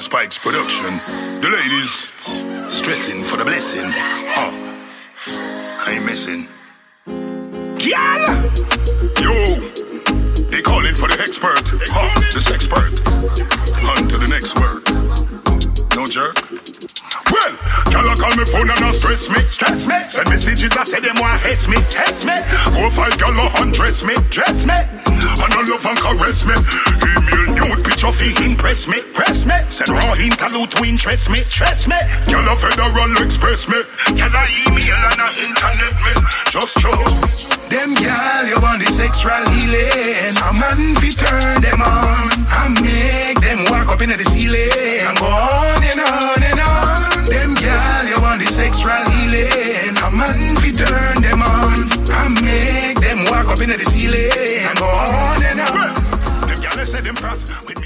Spikes production. The ladies stressing for the blessing. I ain't missing. Girl! Yo! They calling for the expert. This expert. On to the next word. No jerk. Well, y'all call me phone and not stress me. Stress me. Send messages that say them want hate me. Hate me. Go fight y'all undress me. Dress me. And I love and caress me. Email nude picture fi impress me. Press me. Send raw interlude to interest me. Trust me. Y'all a Federal Express me. Y'all a email and a internet me. Just trust. Them y'all, you want the sexual healing. A man fi turn them on and make them walk up into the ceiling and go on and on and on. Them y'all, you want the sexual healing. A man fi turn them on and make them walk up into the ceiling and go on and on. Them y'all say them fast.